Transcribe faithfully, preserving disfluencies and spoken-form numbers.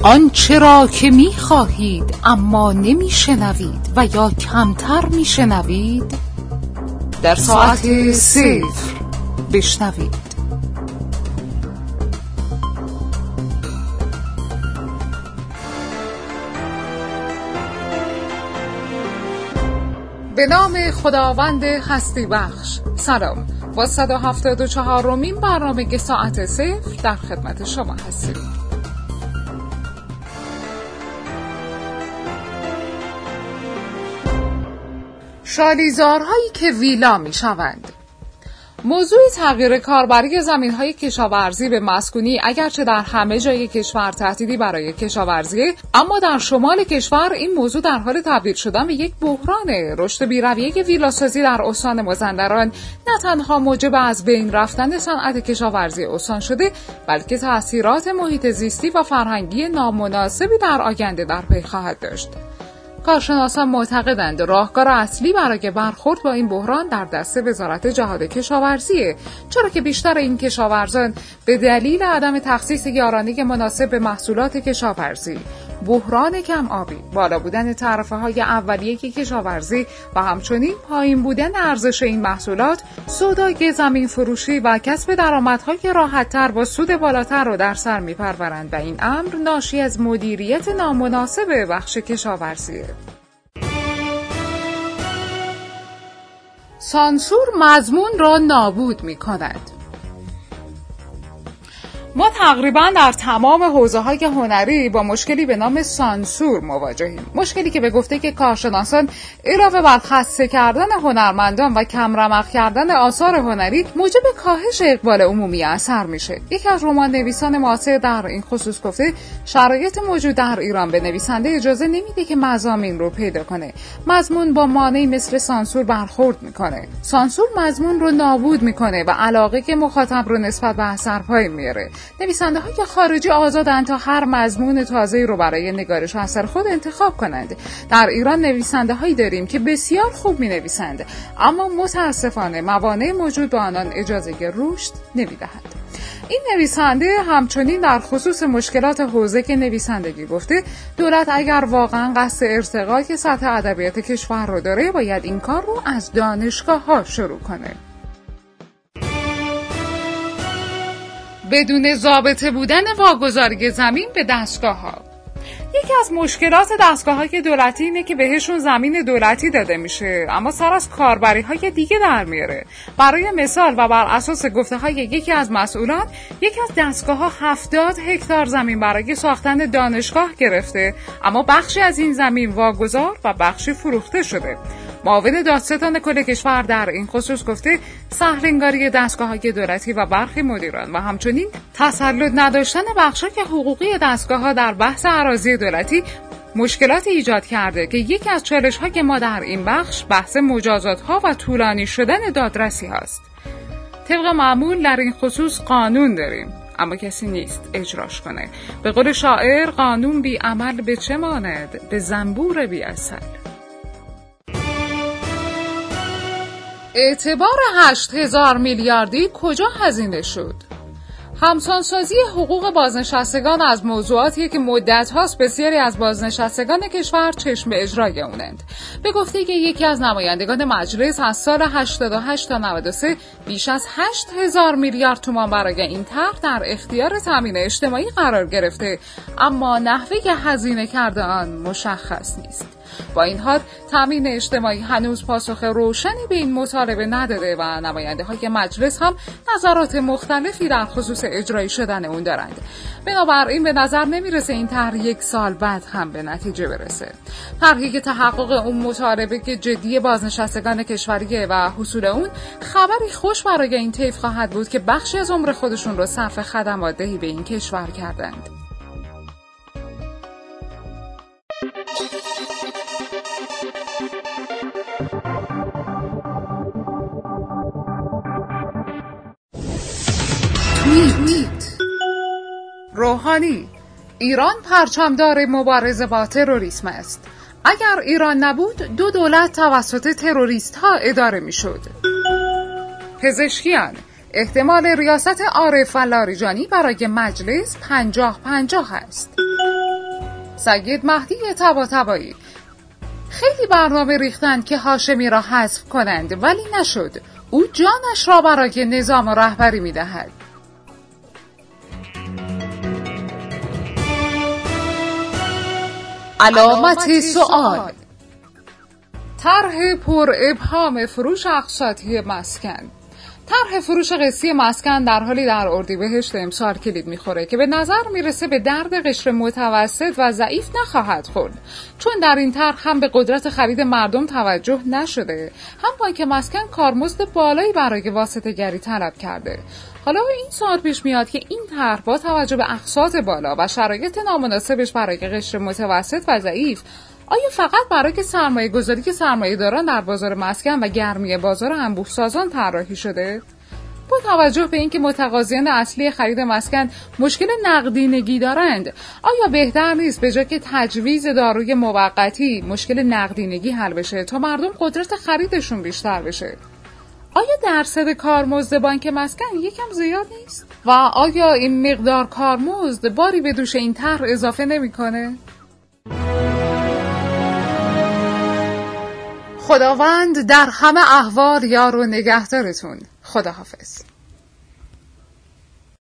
آنچه را که می خواهید اما نمی شنوید و یا کمتر می شنوید در ساعت صفر بشنوید. به نام خداوند هستی بخش. سلام، با صد و هفتاد و چهارمین برنامه ساعت صفر در خدمت شما هستیم. شالیزارهایی که ویلا می شوند. موضوع تغییر کاربری زمین‌های کشاورزی به مسکونی اگرچه در همه جای کشور تهدیدی برای کشاورزی، اما در شمال کشور این موضوع در حال تبدیل شدن به یک بحرانه. رشد بی‌رویه ویلاسازی در استان مازندران نه تنها موجب از بین رفتن صنعت کشاورزی استان شده، بلکه تأثیرات محیط زیستی و فرهنگی نامناسبی در آینده در پی خواهد داشت. کارشناسان معتقدند راهکار اصلی برای برخورد با این بحران در دست وزارت جهاد کشاورزیه، چرا که بیشتر این کشاورزان به دلیل عدم تخصیص یارانه مناسب به محصولات کشاورزی، بحران کم آبی، بالا بودن تعرفه‌های اولیه کشاورزی و همچنین پایین بودن ارزش این محصولات، سودای زمین فروشی و کسب درآمدهای راحت‌تر با سود بالاتر رو در سر می‌پرورند و این امر ناشی از مدیریت نامناسب بخش کشاورزیه. سانسور مضمون را نابود می‌کند. ما تقریباً در تمام حوزه‌های هنری با مشکلی به نام سانسور مواجهیم. مشکلی که به گفته که کارشناسان علاوه بر خسته کردن هنرمندان و کم رمق کردن آثار هنری، موجب کاهش اقبال عمومی اثر میشه. یکی از رمان نویسان معاصر در این خصوص گفته شرایط موجود در ایران به نویسنده اجازه نمیده که مضامین رو پیدا کنه. مضمون با مانعی مثل سانسور برخورد میکنه. سانسور مضمون رو نابود میکنه و علاقه که مخاطب رو نسبت به اثر پایین میاره. نویسنده های خارجی آزادند تا هر مضمون تازه‌ای رو برای نگارش و اثر خود انتخاب کنند. در ایران نویسنده هایی داریم که بسیار خوب می نویسند، اما متاسفانه موانع موجود به آنان اجازه رشد نمی دهد. این نویسنده همچنین در خصوص مشکلات حوزه که نویسندگی گفته دولت اگر واقعا قصد ارتقای سطح ادبیات کشور رو داره باید این کار رو از دانشگاه ها شروع کنه. بدون ضابطه بودن واگذاری زمین به دستگاه‌ها. یکی از مشکلات دستگاه‌های دولتی اینه که بهشون زمین دولتی داده میشه اما سر از کاربری‌های دیگه در میاره. برای مثال و بر اساس گفته‌های یکی از مسئولان، یکی از دستگاه‌ها هفتاد هکتار زمین برای ساختن دانشگاه گرفته، اما بخشی از این زمین واگذار و بخشی فروخته شده. معاون دادستان کل کشور در این خصوص گفته سهل‌انگاری دستگاه‌های دولتی و برخی مدیران و همچنین تسلط نداشتن بخشای حقوقی دستگاه‌ها در بحث اراضی دولتی مشکلات ایجاد کرده که یکی از چالش‌های ما در این بخش بحث مجازات‌ها و طولانی شدن دادرسی هاست. طبق معمول در این خصوص قانون داریم اما کسی نیست اجراش کنه. به قول شاعر قانون بی عمل به چه ماند؟ به زنبور بی اصل. اعتبار هشت هزار میلیاردی کجا هزینه شد؟ همسانسازی حقوق بازنشستگان از موضوعاتی که مدت هاست بسیاری از بازنشستگان کشور چشم اجرای اونند. به گفته که یکی از نمایندگان مجلس از سال هشتاد و هشت تا نود و سه بیش از هشت هزار میلیارد تومان برای این طرح در اختیار تامین اجتماعی قرار گرفته، اما نحوه هزینه کرده آن مشخص نیست. با این حال تامین اجتماعی هنوز پاسخ روشنی به این مطالبه نداده و نماینده های مجلس هم نظرات مختلفی در خصوص اجرایی شدن اون دارند. بنابراین به نظر نمیرسه این طرح یک سال بعد هم به نتیجه برسه. طرحی که تحقق اون مطالبه که جدی بازنشستگان کشوریه و حصول اون خبری خوش برای این طیف خواهد بود که بخشی از عمر خودشون رو صرف خدمات دهی به این کشور کردند. توییت روحانی: ایران پرچمدار مبارزه با تروریسم است. اگر ایران نبود دو دولت توسط تروریست ها اداره می شد. پزشکیان: احتمال ریاست عارف و لاریجانی برای مجلس پنجاه پنجاه است. سید مهدی طباطبایی. خیلی برنامه ریختن که هاشمی را حذف کنند ولی نشد. او جانش را برای نظام رهبری می‌دهد. علامت سوال. طرح پر ابهام فروش اقساطی مسکن. طرح فروش قسطی مسکن در حالی در اردیبهشت امسال کلید میخوره که به نظر میرسه به درد قشر متوسط و ضعیف نخواهد خورد، چون در این طرح هم به قدرت خرید مردم توجه نشده، هم بانک مسکن کارمزد بالایی برای واسطه‌گری طلب کرده. حالا این سوال پیش میاد که این طرح با توجه به اقساط بالا و شرایط نامناسبش برای قشر متوسط و ضعیف، آیا فقط برای سرمایه گذاری که سرمایه داران در بازار مسکن و گرمی بازار انبوه سازان طراحی شده؟ با توجه به اینکه متقاضیان اصلی خرید مسکن مشکل نقدینگی دارند، آیا بهتر نیست به جای که تجویز داروی موقتی مشکل نقدینگی حل بشه تا مردم قدرت خریدشون بیشتر بشه؟ آیا درصد کارمزد بانک مسکن یکم زیاد نیست؟ و آیا این مقدار کارمزد باری به دوش این طرح اضافه نمی‌کنه؟ خداوند در همه احوال یار و نگهدارتون. خداحافظ.